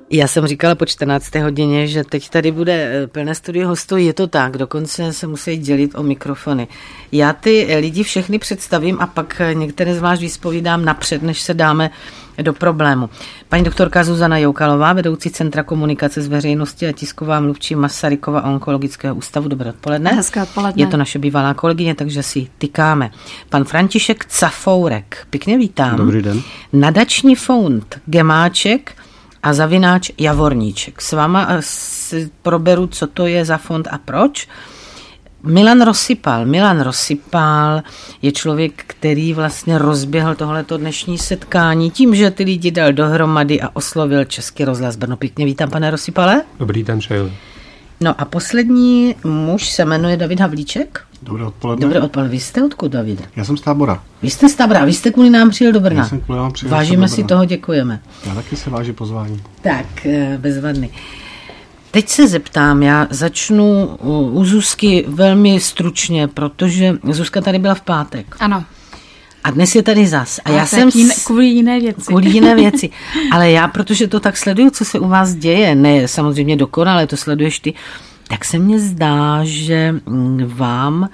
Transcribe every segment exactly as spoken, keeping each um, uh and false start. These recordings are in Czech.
Já jsem říkala po čtrnácté hodině, že teď tady bude plné studio hostů, je to tak, dokonce se musí dělit o mikrofony. Já ty lidi všechny představím a pak některé z vás vyspovídám napřed, než se dáme do problému. Paní doktorka Zuzana Joukalová, vedoucí Centra komunikace s veřejností a tisková mluvčí Masarykova onkologického ústavu. Dobré odpoledne. Hezké odpoledne. Je to naše bývalá kolegyně, takže si tykáme. Pan František Cafourek, pěkně vítám. Dobrý den. Nadační fond Gemáček a zavináč Javorníček. S váma si proberu, co to je za fond a proč. Milan Rosypal. Milan Rosypal je člověk, který vlastně rozběhl tohleto dnešní setkání tím, že ty lidi dal dohromady a oslovil Český rozhlas Brno. Pěkně vítám, pane Rosypale. Dobrý den, přeju. No a poslední muž se jmenuje David Havlíček. Dobré odpoledne. Dobré odpoledne. Vy jste odkud, Davide? Já jsem z Tábora. Vy jste z Tábora, vy jste kvůli nám přijel do Brna. Já jsem kvůli nám přijel Vážíme si toho, děkujeme. Já taky se váží pozvání. Tak, bezvadný. Teď se zeptám, já začnu u Zuzky velmi stručně, protože Zuzka tady byla v pátek. Ano. A dnes je tady zas. A, a já jsem jiné, kvůli jiné věci. Kvůli jiné věci. Ale já, protože to tak sleduju, co se u vás děje, ne samozřejmě dokonale, to sleduješ ty, tak se mně zdá, že vám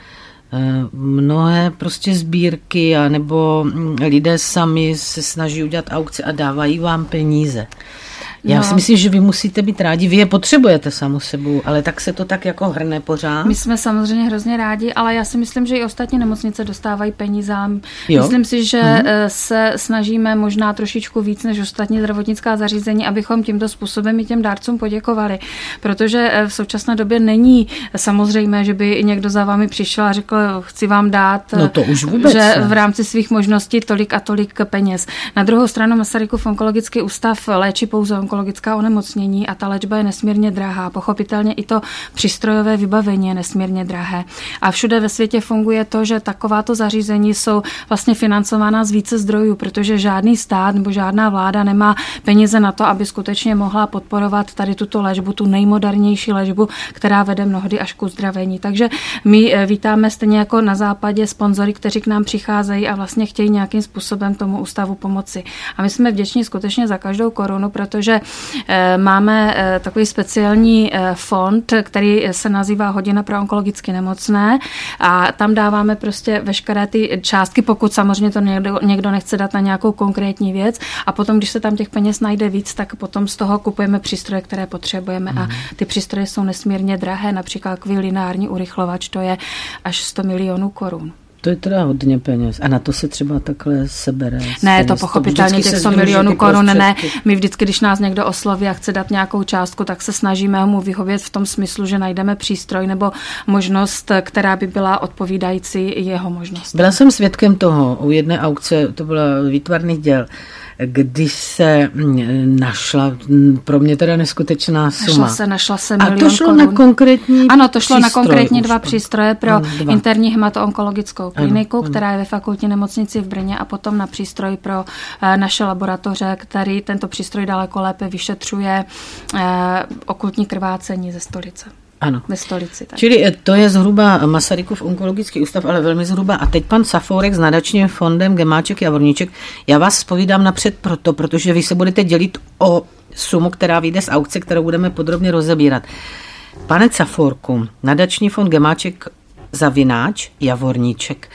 mnohé prostě sbírky a nebo lidé sami se snaží udělat aukce a dávají vám peníze. Já no. si myslím, že vy musíte být rádi, vy je potřebujete samu sebou, ale tak se to tak jako hrne pořád. My jsme samozřejmě hrozně rádi, ale já si myslím, že i ostatní nemocnice dostávají peníze. Jo? Myslím si, že mhm. se snažíme možná trošičku víc než ostatní zdravotnická zařízení, abychom tímto způsobem i těm dárcům poděkovali, protože v současné době není samozřejmé, že by někdo za vámi přišel a řekl, chci vám dát, no to už vůbec že ne. v rámci svých možností tolik a tolik peněz. Na druhou stranu Masarykův onkologický ústav léčí pouze onkologická onemocnění a ta léčba je nesmírně drahá. Pochopitelně i to přístrojové vybavení je nesmírně drahé. A všude ve světě funguje to, že takováto zařízení jsou vlastně financována z více zdrojů, protože žádný stát nebo žádná vláda nemá peníze na to, aby skutečně mohla podporovat tady tuto léčbu, tu nejmodernější léčbu, která vede mnohdy až k uzdravení. Takže my vítáme stejně jako na západě sponzory, kteří k nám přicházejí a vlastně chtějí nějakým způsobem tomu ústavu pomoci. A my jsme vděční skutečně za každou korunu, protože máme takový speciální fond, který se nazývá Hodina pro onkologicky nemocné a tam dáváme prostě veškeré ty částky, pokud samozřejmě to někdo, někdo nechce dát na nějakou konkrétní věc a potom, když se tam těch peněz najde víc, tak potom z toho kupujeme přístroje, které potřebujeme mm. a ty přístroje jsou nesmírně drahé, například takový lineární urychlovač, to je až sto milionů korun. To je teda hodně peněz. A na to se třeba takhle sebere? Ne, to pochopitelně těch sto milionů korun ne. My vždycky, když nás někdo osloví a chce dát nějakou částku, tak se snažíme mu vyhovět v tom smyslu, že najdeme přístroj nebo možnost, která by byla odpovídající jeho možnost. Byla jsem svědkem toho u jedné aukce, to byla výtvarných děl, když se našla, pro mě teda neskutečná suma. Našla se, našla se milion korun. A to šlo korun. na konkrétní Ano, to šlo přístroj, na konkrétně dva to. přístroje pro dva. interní hematoonkologickou kliniku, ano, která je ve fakultní nemocnici v Brně a potom na přístroj pro uh, naše laboratoře, který tento přístroj daleko lépe vyšetřuje uh, okultní krvácení ze stolice. Ano. Ve stolici. Tak. Čili to je zhruba Masarykův onkologický ústav, ale velmi zhruba. A teď pan Cafourek s nadačním fondem Gemáček Javorníček. Já vás zpovídám napřed proto, protože vy se budete dělit o sumu, která vyjde z aukce, kterou budeme podrobně rozebírat. Pane Cafourku, nadační fond Gemáček zavináč Javorníček.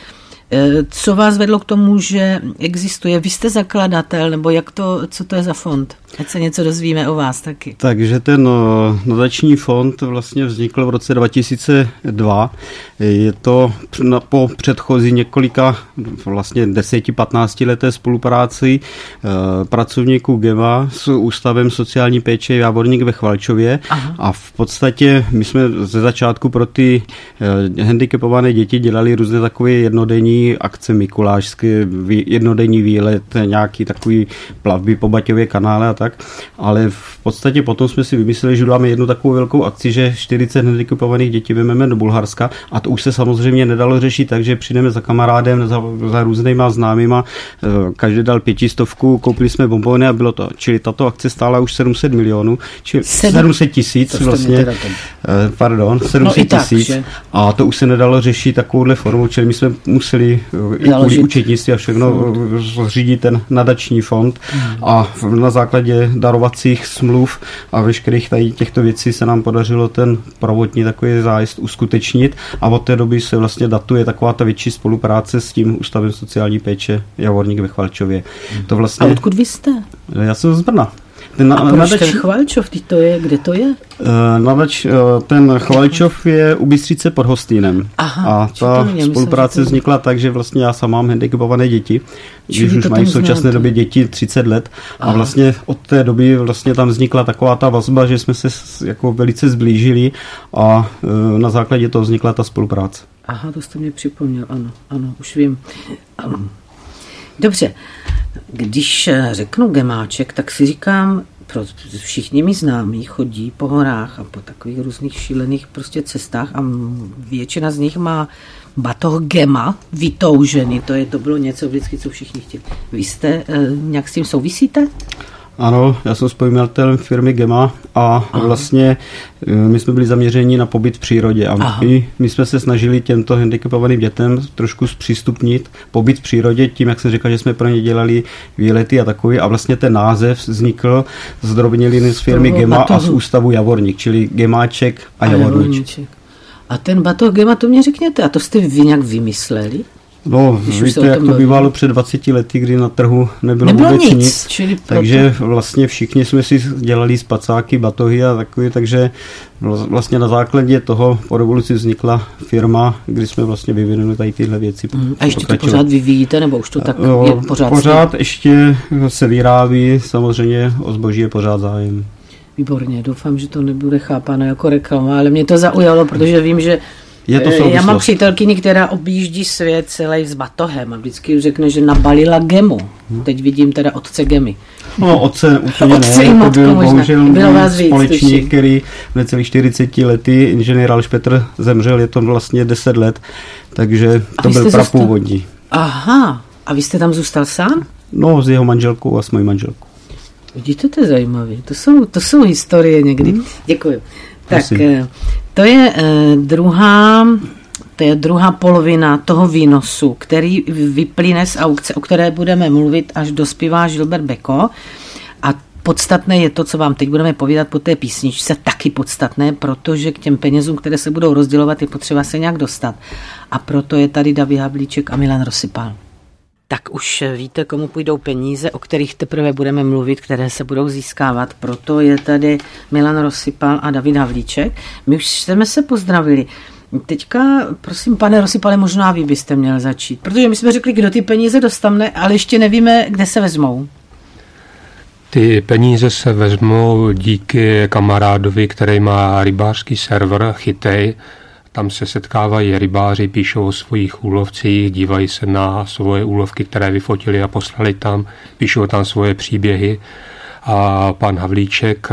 Co vás vedlo k tomu, že existuje? Vy jste zakladatel, nebo jak to, co to je za fond? Ať se něco dozvíme o vás taky. Takže ten nadační fond vlastně vznikl v roce dva tisíce dva. Je to po předchozí několika vlastně deseti patnácti leté spolupráci pracovníků GEMA s Ústavem sociální péče Javorník ve Chvalčově. Aha. A v podstatě my jsme ze začátku pro ty handicapované děti dělali různé takové jednodenní akce mikulášské, jednodenní výlet, nějaký takový plavby po Baťově kanále a tak, ale v podstatě potom jsme si vymysleli, že dáme jednu takovou velkou akci, že čtyřicet handicapovaných dětí vezmeme do Bulharska a to už se samozřejmě nedalo řešit, takže přijdeme za kamarádem, za, za různýma známýma, každý dal pětistovku, koupili jsme bonbony a bylo to. Čili tato akce stála už sedm set milionů, čili sedm set tisíc vlastně, pardon, sedm set tisíc a to už se nedalo řešit takovouhle formou, čili my jsme museli i kvůli účetnictví a všechno zřídit ten nadační fond hmm. a na základě základě darovacích smluv a veškerých tady těchto věcí se nám podařilo ten prvotní takový zájezd uskutečnit a od té doby se vlastně datuje taková ta větší spolupráce s tím Ústavem sociální péče Javorník ve Chvalčově. To vlastně... A odkud vy jste? Já jsem z Brna. Ten, a proč nadač, ten Chvalčov, to je, kde to je? Nadač, ten Chvalčov je u Bystřice pod Hostýnem. Aha, a ta nevím, spolupráce myslím, to... vznikla tak, že vlastně já sám mám handicapované děti, když už mají v současné době děti třicet let. Aha. A vlastně od té doby vlastně tam vznikla taková ta vazba, že jsme se jako velice zblížili a na základě toho vznikla ta spolupráce. Aha, to jste mě připomněl, ano, ano, už vím. Ano. Dobře, když řeknu Gemáček, tak si říkám, pro všichni mi známí chodí po horách a po takových různých šílených prostě cestách a většina z nich má batoh Gema vytoužený, to je to bylo něco vždycky, co všichni chtěli. Vy jste e, nějak s tím souvisíte? Ano, já jsem spojitelem firmy Gema a Aha. vlastně my jsme byli zaměřeni na pobyt v přírodě a my, my jsme se snažili těmto handicapovaným dětem trošku zpřístupnit pobyt v přírodě tím, jak jsem říkal, že jsme pro ně dělali výlety a takový a vlastně ten název vznikl z drobněliny z firmy Gema batohu. A z ústavu Javorník, čili Gemáček a, a Javorníček. A ten batoh Gema, to mě řekněte, a to jste vy nějak vymysleli? No, když víte, jak to bývalo před dvaceti lety, kdy na trhu nebylo, nebylo vůbec nic. nic. Čili takže proto... vlastně všichni jsme si dělali spacáky, batohy a takové, takže vlastně na základě toho po revoluci vznikla firma, kdy jsme vlastně vyvinuli tady tyhle věci. Mm, a ještě to pořád vyvíjíte, nebo už to tak no, je pořád? Pořád ještě se vyrábí, samozřejmě o zboží je pořád zájem. Výborně, doufám, že to nebude chápáno jako reklama, ale mě to zaujalo, protože vím, že je to já mám přítelkyni, která objíždí svět celý s batohem a vždycky řekne, že nabalila Gemu. Hmm. Teď vidím teda otce Gemy. No, otce úplně otce ne, to byl bohužel společník, který v necelých čtyřiceti lety, inženýr Aleš Petr zemřel, je to vlastně deset let, takže to byl prapůvodní. Zůstal... Aha, a vy jste tam zůstal sám? No, s jeho manželkou a s mojí manželkou. Vidíte, to je zajímavé, to jsou, to jsou historie někdy. Hmm. Děkuji. Tak, Prosím. to je druhá, to je druhá polovina toho výnosu, který vyplyne z aukce, o které budeme mluvit, až dospívá Gilbert Bécaud. A podstatné je to, co vám teď budeme povídat po té písničce, taky podstatné, protože k těm penězům, které se budou rozdělovat, je potřeba se nějak dostat. A proto je tady David Havlíček a Milan Rosypal. Tak už víte, komu půjdou peníze, o kterých teprve budeme mluvit, které se budou získávat. Proto je tady Milan Rosypal a David Havlíček. My už jsme se pozdravili. Teďka, prosím, pane Rosypale, možná vy byste měl začít, protože my jsme řekli, kdo ty peníze dostane, ale ještě nevíme, kde se vezmou. Ty peníze se vezmou díky kamarádovi, který má rybářský server Chytej. Tam se setkávají rybáři, píšou o svých úlovcích, dívají se na svoje úlovky, které vyfotili a poslali tam, píšou tam svoje příběhy. A pan Havlíček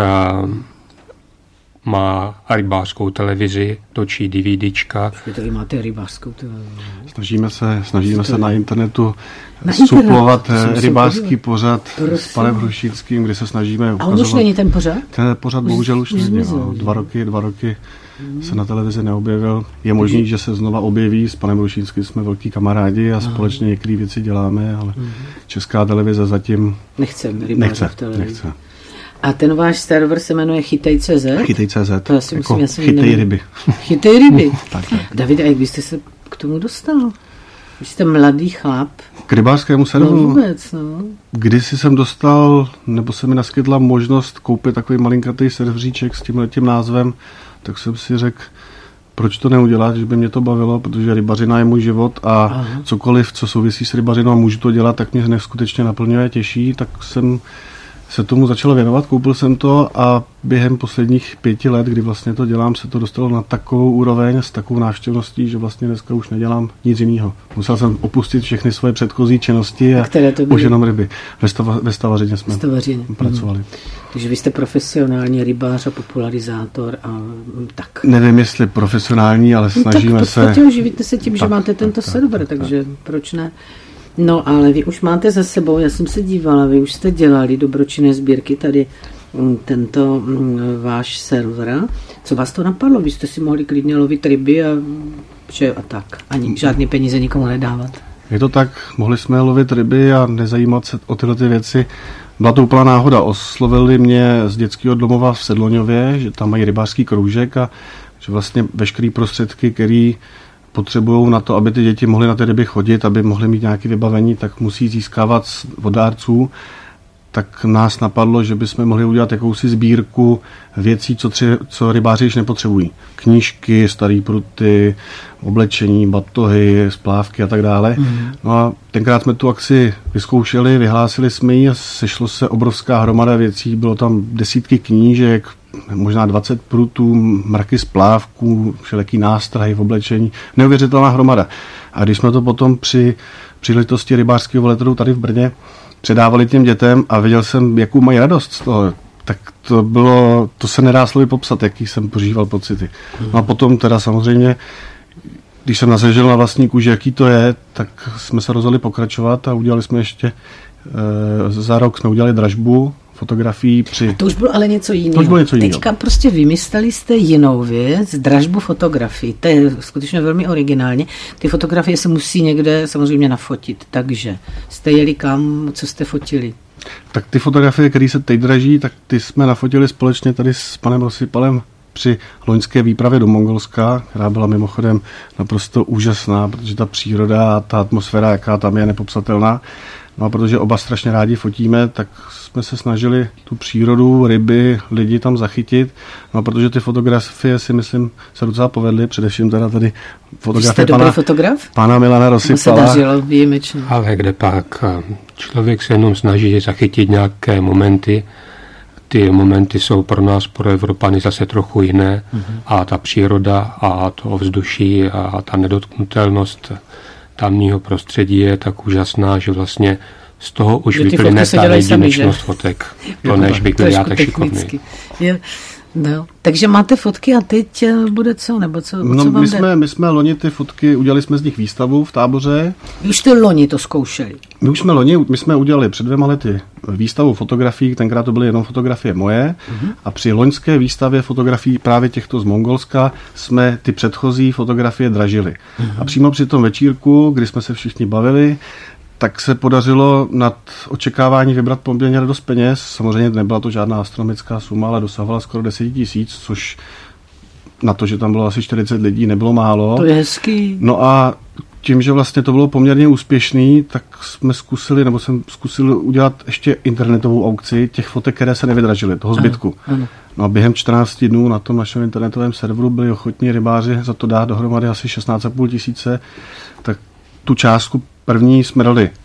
má rybářskou televizi, točí DVDčka. Vy máte rybářskou televizi? Snažíme se, snažíme se na internetu na suplovat internet, rybářský pořad Prosím. s panem Hrušínským, kde se snažíme ukazovat. A už není ten pořad? Ten pořad už, bohužel už, už není. Dva roky, dva roky hmm. se na televizi neobjevil. Je možný, že se znova objeví. S panem Hrušínským jsme velký kamarádi a společně některé věci děláme, ale hmm. Česká televize zatím nechce, nechce, v televizi. nechce. A ten váš server se jmenuje Chytej tečka cé zet? Chytej tečka cé zet, to jako musím, já chytej nevím. ryby. Chytej ryby. tak, tak. David, a jak byste se k tomu dostal? Vy jste mladý chlap. K rybářskému serveru? No vůbec, no. Kdysi jsem dostal, nebo se mi naskytla možnost koupit takový malinkatý serveříček s tímhletím názvem, tak jsem si řekl, proč to neudělat, že by mě to bavilo, protože rybařina je můj život a Aha. cokoliv, co souvisí s rybařinou a můžu to dělat, tak mě neskutečně naplňuje, těší, tak jsem se tomu začal věnovat, koupil jsem to a během posledních pěti let, kdy vlastně to dělám, se to dostalo na takovou úroveň s takovou návštěvností, že vlastně dneska už nedělám nic jiného. Musel jsem opustit všechny svoje předchozí činnosti a, a už jenom ryby. Ve, stava, ve stavařině jsme stavařině. pracovali. Hmm. Takže vy jste profesionální rybář a popularizátor a tak. Nevím, jestli profesionální, ale snažíme tak se... Tak živíte se tím, tak, že máte tento tak, server, tak, takže tak. proč ne? No, ale vy už máte za sebou, já jsem se dívala, vy už jste dělali dobročinné sbírky tady tento váš server. Co vás to napadlo? Vy jste si mohli klidně lovit ryby a, že, a tak. Ani žádný peníze nikomu nedávat. Je to tak, mohli jsme lovit ryby a nezajímat se o tyhle ty věci. Byla to úplná náhoda. Oslovili mě z dětského domova v Sedloňově, že tam mají rybářský kroužek a že vlastně veškeré prostředky, které potřebují na to, aby ty děti mohly na ty ryby chodit, aby mohly mít nějaké vybavení, tak musí získávat od dárců. Tak nás napadlo, že bychom mohli udělat jakousi sbírku věcí, co, tři, co rybáři již nepotřebují. Knížky, staré pruty, oblečení, batohy, splávky a tak dále. Mm. No a tenkrát jsme tu akci vyzkoušeli, vyhlásili jsme ji a sešlo se obrovská hromada věcí. Bylo tam desítky knížek, možná dvacet prutů, mraky splávků, všelijaký nástrahy v oblečení. Neuvěřitelná hromada. A když jsme to potom při příležitosti rybářského veletrhu tady v Brně předávali těm dětem a viděl jsem, jakou mají radost z toho, tak to bylo, to se nedá slovy popsat, jaký jsem požíval pocity. No a potom teda samozřejmě, když jsem nazažil na vlastní kůži, jaký to je, tak jsme se rozhodli pokračovat a udělali jsme ještě, e, za rok jsme udělali dražbu fotografií při... A to už bylo ale něco jiného. To už bylo něco jiného. Teďka prostě vymysleli jste jinou věc, dražbu fotografií. To je skutečně velmi originálně. Ty fotografie se musí někde samozřejmě nafotit. Takže jste jeli kam, co jste fotili? Tak ty fotografie, které se teď draží, tak ty jsme nafotili společně tady s panem Rosypalem při loňské výpravě do Mongolska, která byla mimochodem naprosto úžasná, protože ta příroda a ta atmosféra, jaká tam je, nepopsatelná. No a protože oba strašně rádi fotíme, tak jsme se snažili tu přírodu, ryby, lidi tam zachytit. No a protože ty fotografie si myslím se docela povedly, především teda tady fotografie pana, fotograf? pana Milana Rosypala. Se dařilo výjimečně. Ale kde pak? Člověk se jenom snaží zachytit nějaké momenty. Ty momenty jsou pro nás, pro Evropany, zase trochu jiné. Mm-hmm. A ta příroda a to ovzduší a ta nedotknutelnost tamního prostředí je tak úžasná, že vlastně z toho už vyplyne ta jedinečnost fotek. To než bych byl já tak šikovný. Je, no. Takže máte fotky a teď bude co? Nebo co, no, co vám my, jsme, my jsme loni ty fotky, udělali jsme z nich výstavu v Táboře. Vy už jste loni to zkoušeli? My už jsme loni, my jsme udělali před dvěma lety výstavu fotografií, tenkrát to byly jenom fotografie moje, uh-huh. a při loňské výstavě fotografií právě těchto z Mongolska jsme ty předchozí fotografie dražili. Uh-huh. A přímo při tom večírku, kdy jsme se všichni bavili, tak se podařilo nad očekávání vybrat poměrně dost peněz. Samozřejmě nebyla to žádná astronomická suma, ale dosahovala skoro deset tisíc, což na to, že tam bylo asi čtyřicet lidí, nebylo málo. To je hezký. No a tím, že vlastně to bylo poměrně úspěšný, tak jsme zkusili, nebo jsem zkusil udělat ještě internetovou aukci těch fotek, které se nevydražily, toho zbytku. Ano, ano. No a během čtrnácti dnů na tom našem internetovém serveru byli ochotní rybáři za to dát dohromady asi šestnáct a půl tisíce, tak tu částku první jsme dali e,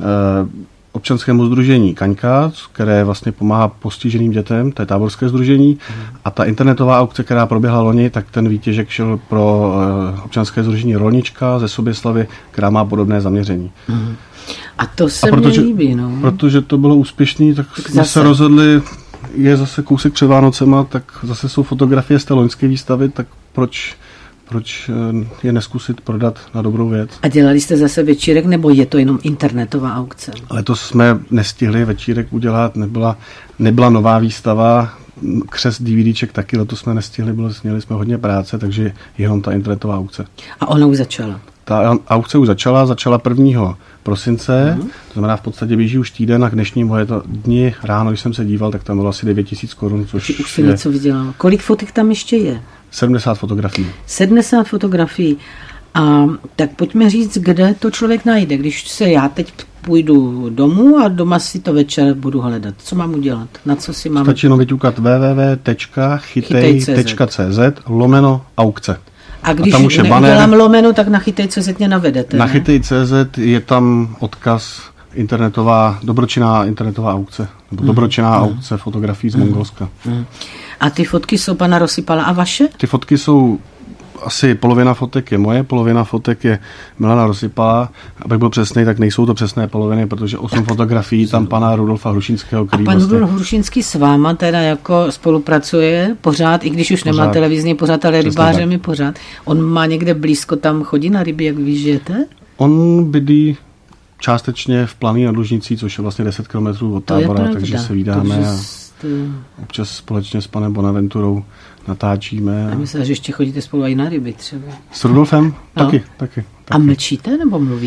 občanskému sdružení Kaňka, které vlastně pomáhá postiženým dětem, to je táborské sdružení, mm. a ta internetová aukce, která proběhla loni, tak ten výtěžek šel pro e, občanské sdružení Rolnička ze Soběslavy, která má podobné zaměření. Mm. A to se a protože, mě líbí, no. Protože to bylo úspěšný, tak, tak jsme zase se rozhodli, je zase kousek před Vánocema, tak zase jsou fotografie z té loňské výstavy, tak proč proč je neskusit prodat na dobrou věc. A dělali jste zase večírek, nebo je to jenom internetová aukce? Letos jsme nestihli večírek udělat, nebyla, nebyla nová výstava, křest DVDček taky, letos jsme nestihli, bylo, měli jsme hodně práce, takže jenom ta internetová aukce. A ona už začala? Ta aukce už začala, začala prvního prosince, uh-huh. to znamená v podstatě běží už týden a k dnešnímu je to dni ráno, když jsem se díval, tak tam bylo asi devět tisíc korun, což už se je... něco vydělalo. Kolik fotek tam ještě je? sedmdesát fotografií. sedmdesát fotografií. A tak pojďme říct, kde to člověk najde. Když se já teď půjdu domů a doma si to večer budu hledat. Co mám udělat? Na co si mám... Stačí jenom vyťukat w w w tečka chytej tečka c z lomeno aukce. A když a tam už je neudělám lomeno, tak na chytej tečka c z mě navedete, Na chytej tečka c z je tam odkaz internetová, dobročinná internetová aukce. Nebo dobročinná mm. aukce fotografií z mm. Mongolska. Mm. A ty fotky jsou pana Rosypala a vaše? Ty fotky jsou, asi polovina fotek je moje, polovina fotek je Milana Rosypala. Abych byl přesnej, tak nejsou to přesné poloviny, protože osm tak fotografií tam pana Rudolfa Hrušínského. A pan vlastně... Rudolf Hrušínský s váma teda jako spolupracuje pořád, i když už pořád. Nemá televizní pořád, ale rybářem je pořád. On má někde blízko, tam chodí na ryby, jak vy žijete? On bydlí částečně v Planý nad Lužnicí, což je vlastně deset kilometrů od Tábora, takže se vídáme takže jste... a občas společně s panem Bonaventurou natáčíme. A myslím, že ještě chodíte spolu i na ryby třeba. S Rudolfem? No. Taky, taky, taky. A mlčíte nebo mluvíte?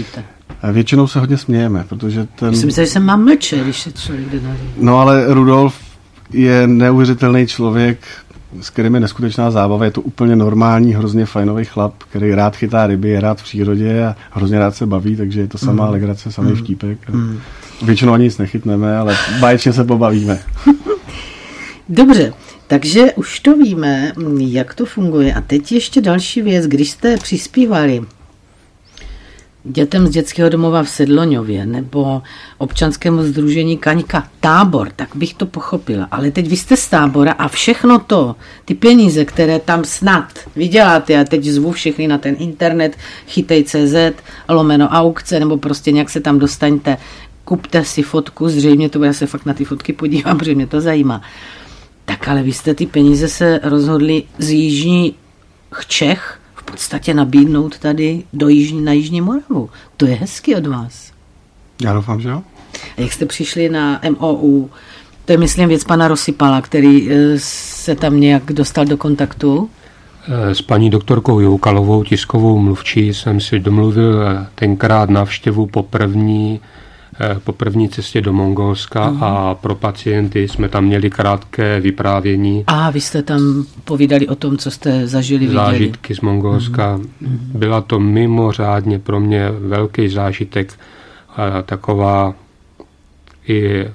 Většinou se hodně smějeme, protože ten... Myslím, že se mám mlčet, když se člověk jde na ryby. No ale Rudolf je neuvěřitelný člověk, s kterým je neskutečná zábava. Je to úplně normální, hrozně fajnový chlap, který rád chytá ryby, je rád v přírodě a hrozně rád se baví, takže je to samá mm. legrace, samý mm. vtípek. Mm. Většinou ani nic nechytneme, ale báječně se pobavíme. Dobře, takže už to víme, jak to funguje. A teď ještě další věc, když jste přispívali dětem z dětského domova v Sedloňově nebo občanskému sdružení Kaňka Tábor, tak bych to pochopila. Ale teď vy jste z Tábora a všechno to, ty peníze, které tam snad vyděláte, já teď zvu všechny na ten internet, chytej tečka cé zet, lomeno aukce, nebo prostě nějak se tam dostaňte, kupte si fotku, zřejmě to bude, já se fakt na ty fotky podívám, protože mě to zajímá. Tak ale vy jste ty peníze se rozhodli z jižních Čech v podstatě nabídnout tady do jižní, na Jižní Moravu. To je hezky od vás. Já doufám, že jo. A jak jste přišli na M O U, to je myslím věc pana Rosypala, který se tam nějak dostal do kontaktu? S paní doktorkou Joukalovou, tiskovou mluvčí, jsem si domluvil tenkrát návštěvu po první po první cestě do Mongolska mm. a pro pacienty jsme tam měli krátké vyprávění. A vy jste tam povídali o tom, co jste zažili, viděli. Zážitky z Mongolska. Mm. Byla to mimořádně pro mě velký zážitek. Taková i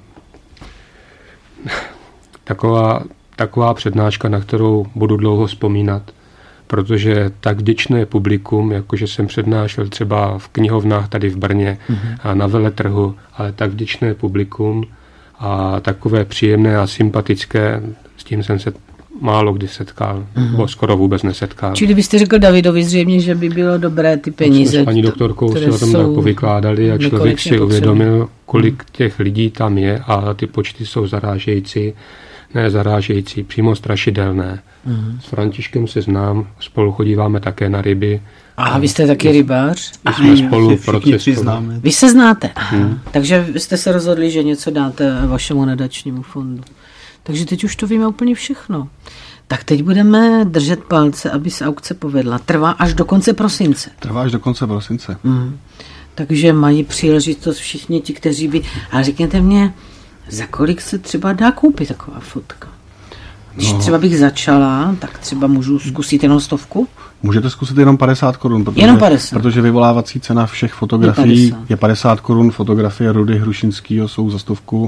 taková, taková přednáška, na kterou budu dlouho vzpomínat, protože tak vděčné publikum, jakože jsem přednášel třeba v knihovnách tady v Brně mm-hmm. a na veletrhu, ale tak vděčné publikum a takové příjemné a sympatické, s tím jsem se málo kdy setkal, mm-hmm. nebo skoro vůbec nesetkal. Čili byste řekl Davidovi zřejmě, že by bylo dobré ty peníze, s paní doktorkou si o tom povykládali a člověk si uvědomil, kolik těch lidí tam je a ty počty jsou zarážející, ne zarážející, přímo strašidelné. Mm. S Františkem se znám, spolu chodíváme také na ryby. A vy jste taky rybář? My jsme spolu procestovali. Vy se znáte, hmm. takže jste se rozhodli, že něco dáte vašemu nadačnímu fondu. Takže teď už to víme úplně všechno. Tak teď budeme držet palce, aby se aukce povedla. Trvá až do konce prosince. Trvá až do konce prosince. Mm. Takže mají příležitost všichni ti, kteří by... Ale řekněte mě, za kolik se třeba dá koupit taková fotka? Když no. třeba bych začala, tak třeba můžu zkusit jenom stovku? Můžete zkusit jenom padesát korun, protože, jenom padesát. protože vyvolávací cena všech fotografií je padesát, je padesát korun. Fotografie Rudy Hrušinskýho jsou za stovku.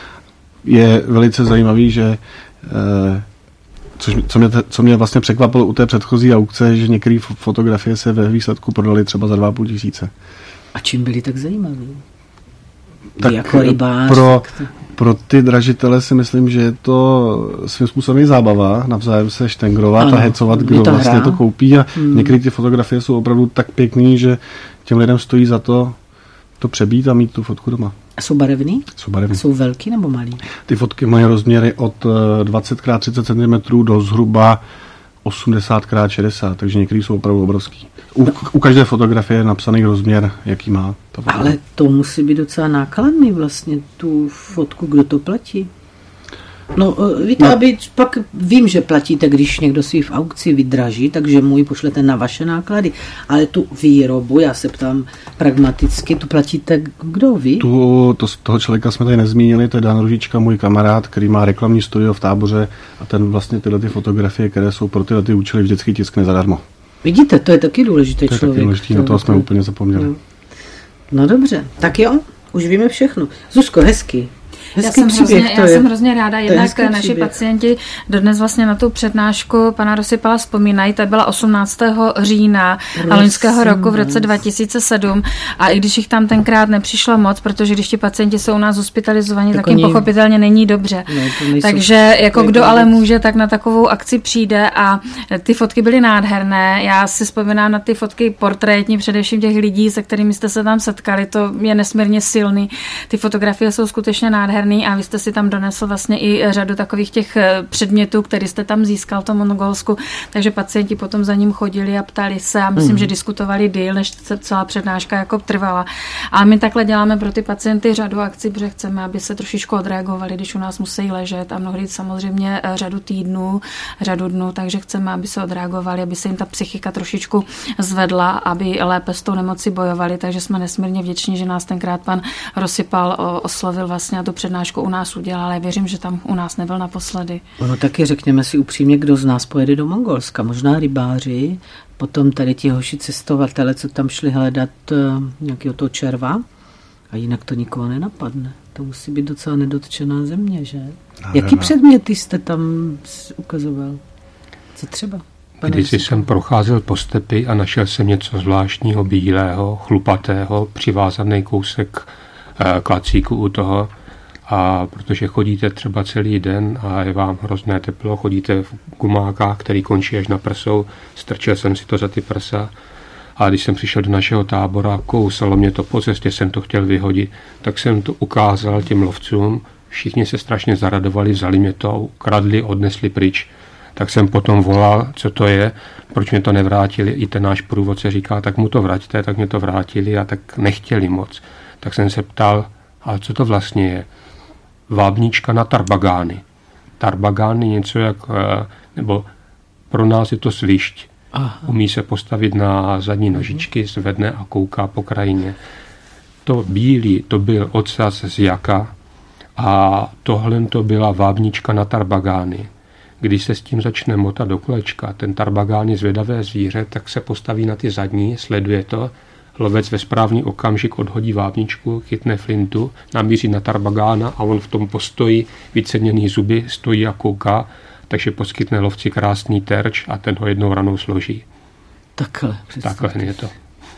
Je velice zajímavý, že eh, což, co, mě, co mě vlastně překvapilo u té předchozí aukce, že některé fotografie se ve výsledku prodaly třeba za dva a půl tisíce. A čím byly tak zajímavé? Tak jako rybář, pro, tak to... pro ty dražitele si myslím, že je to svým způsobem zábava, navzájem se štengrovat ano, a hecovat, kdo to vlastně hra. to koupí a hmm. některé ty fotografie jsou opravdu tak pěkný, že těm lidem stojí za to to přebít a mít tu fotku doma. A jsou barevný? Jsou barevný. A jsou velký nebo malý? Ty fotky mají rozměry od dvacet krát třicet centimetrů do zhruba osmdesát krát šedesát, takže některý jsou opravdu obrovský. U, u každé fotografie je napsaný rozměr, jaký má. Ale to musí být docela nákladný vlastně, tu fotku, kdo to platí? No, víte, no. aby pak vím, že platíte, když někdo si v aukci vydraží, takže můj pošlete na vaše náklady, ale tu výrobu, já se ptám pragmaticky, tu platíte kdo vy? Tu, to, toho člověka jsme tady nezmínili, to je Dan Ružička, můj kamarád, který má reklamní studio v Táboře a ten vlastně tyhle ty fotografie, které jsou pro tyhle ty účely vždycky tiskne zadarmo. Vidíte, to je taky důležitý to člověk. To je taky důležitý, na toho jsme úplně zapomněli. No. no dobře, tak jo, už víme všechno. Zuzko, hezky. Já, jsem hrozně, já jsem hrozně ráda, jednak naši příběh. Pacienti dodnes vlastně na tu přednášku pana Rosypala vzpomínají, ta byla osmnáctého října a loňského roku v roce dva tisíce sedm a i když jich tam tenkrát nepřišlo moc, protože když ti pacienti jsou u nás hospitalizovaní, tak, tak jim pochopitelně není dobře. No, takže jako kdo ale může, tak na takovou akci přijde a ty fotky byly nádherné. Já si vzpomínám na ty fotky portrétní, především těch lidí, se kterými jste se tam setkali, to je nesmírně silný. Ty fotografie jsou skutečně nádherné. nádherný a vy jste si tam donesl vlastně i řadu takových těch předmětů, které jste tam získal v tom Mongolsku, takže pacienti potom za ním chodili a ptali se a myslím, mm. že diskutovali díl, než se celá přednáška jako trvala. A my takhle děláme pro ty pacienty řadu akcí, protože chceme, aby se trošičku odreagovali, když u nás musí ležet a mnohdy samozřejmě řadu týdnů, řadu dnů, takže chceme, aby se odreagovali, aby se jim ta psychika trošičku zvedla, aby lépe s tou nemocí bojovali, takže jsme nesmírně vděční, že nás tenkrát pan Rozsypal oslovil vlastně a tu přednášku u nás udělal, ale věřím, že tam u nás nebyl naposledy. Ono taky, řekněme si upřímně, kdo z nás pojede do Mongolska, možná rybáři, potom tady ti hoši cestovatele, co tam šli hledat uh, nějakého toho červa a jinak to nikoho nenapadne. To musí být docela nedotčená země, že? No, jaký no. předměty jste tam ukazoval? Co třeba? Když jsem procházel po stepi a našel jsem něco zvláštního, bílého, chlupatého, přivázaný kousek eh, klacíku u toho, a protože chodíte třeba celý den a je vám hrozné teplo, chodíte v gumákách, který končí až na prsou, strčil jsem si to za ty prsa a když jsem přišel do našeho tábora, kousalo mě to po cestě, jsem to chtěl vyhodit, tak jsem to ukázal těm lovcům, všichni se strašně zaradovali, vzali mě to, ukradli, odnesli pryč. Tak jsem potom volal, co to je, proč mě to nevrátili. I ten náš průvodce říká, tak mu to vraťte, tak mě to vrátili a tak nechtěli moc. Tak jsem se ptal, ale co to vlastně je? Vábnička na tarbagány. Tarbagán je něco jak, nebo pro nás je to svišť. Aha. Umí se postavit na zadní nožičky, zvedne a kouká po krajině. To bílý, to byl ocas z jaka a tohle to byla vábnička na tarbagány. Když se s tím začne motat do kolečka, ten tarbagán je zvědavé zvíře, tak se postaví na ty zadní, sleduje to, lovec ve správný okamžik odhodí vábničku, chytne flintu, namíří na tarbagána a on v tom postoji, vyceněný zuby, stojí a kouká, takže poskytne lovci krásný terč a ten ho jednou ranou složí. Takhle. Takhle je to.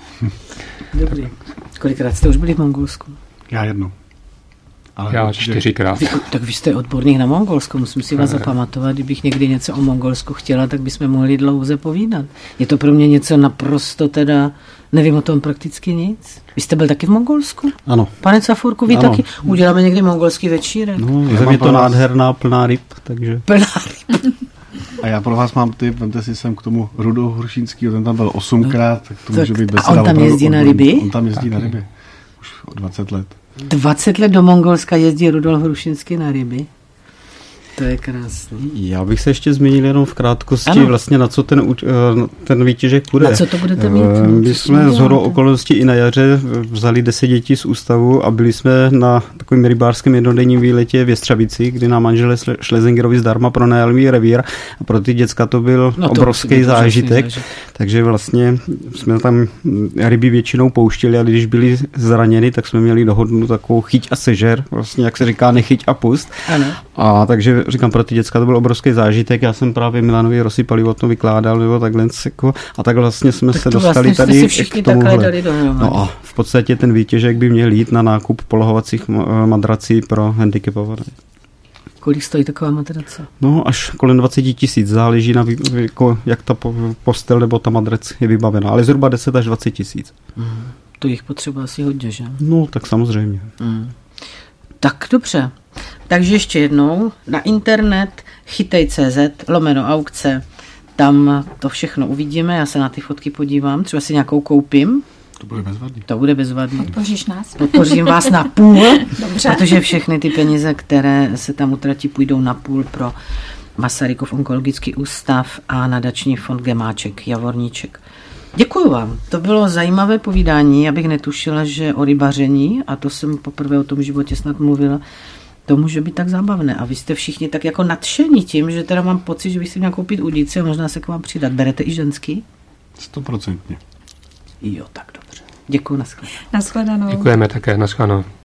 Dobrý. Kolikrát jste už byli v Mongolsku? Já jednou. Ale já čtyřikrát. Vy, tak vy jste odborník na Mongolsko, musím si vás zapamatovat, kdybych někdy něco o Mongolsku chtěla, tak bychom mohli dlouze povídat. Je to pro mě něco naprosto teda, nevím o tom prakticky nic. Vy jste byl taky v Mongolsku? Ano. Pane Safurku, vy ano. taky? Uděláme někdy mongolský večírek. No, je to nádherná, plná ryb, takže... Plná ryb. A já pro vás mám tip, vemte si sem k tomu Rudo Hrušínskýho, ten tam byl osmkrát, tak to tak, může být beseda. A on tam jezdí na ryby? On tam jezdí taky na ryby. Už o dvacet let. dvacet let do Mongolska jezdí Rudolf Hrušínský na ryby. To je krásný. Já bych se ještě zmínil jenom v krátkosti, ano. vlastně na co ten, ten výtěžek bude. Na co to budete mít? My jsme shodou okolností i na jaře vzali deset dětí z ústavu a byli jsme na takovém rybářském jednodenním výletě v Jestřabici, kdy nám manželé Schlesingerovi zdarma pronajali revír a pro ty děcka to byl no to obrovský zážitek. zážitek. Takže vlastně jsme tam ryby většinou pouštěli a když byli zraněni, tak jsme měli dohodnout takovou chyť a sežer, vlastně jak se říká nechyť a pust. Ano. A takže říkám, pro ty děcka to byl obrovský zážitek, já jsem právě Milanovi Rozsypali o tom vykládal, nebo takhle, a tak vlastně jsme tak se dostali vlastně tady k tomuhle. No a v podstatě ten výtěžek by měl jít na nákup polohovacích madrací pro handicapované. Kolik stojí taková madrace? No až kolem dvacet tisíc, záleží na jako, jak ta postel nebo ta madrac je vybavená, ale zhruba deset až dvacet tisíc. Mm. To jich potřeba asi hodně, že? No, tak samozřejmě. Mm. Tak dobře. Takže ještě jednou na internet chytej tečka cé zet lomeno aukce, tam to všechno uvidíme, já se na ty fotky podívám, třeba si nějakou koupím. To bude bezvadný. To bude bezvadný. Podpoříš nás? Podpořím vás na půl, Dobře. Protože všechny ty peníze, které se tam utratí, půjdou na půl pro Masarykův onkologický ústav a nadační fond Gemáček, Javorníček. Děkuju vám, to bylo zajímavé povídání, já bych netušila, že o rybaření, a to jsem poprvé o tom životě snad mluvila, to může být tak zábavné. A vy jste všichni tak jako nadšení tím, že teda mám pocit, že bych si měl koupit udíci a možná se k vám přidat. Berete i ženský? Stoprocentně. Jo, tak dobře. Děkuju, nashledanou. Nashledanou. Děkujeme také, nashledanou.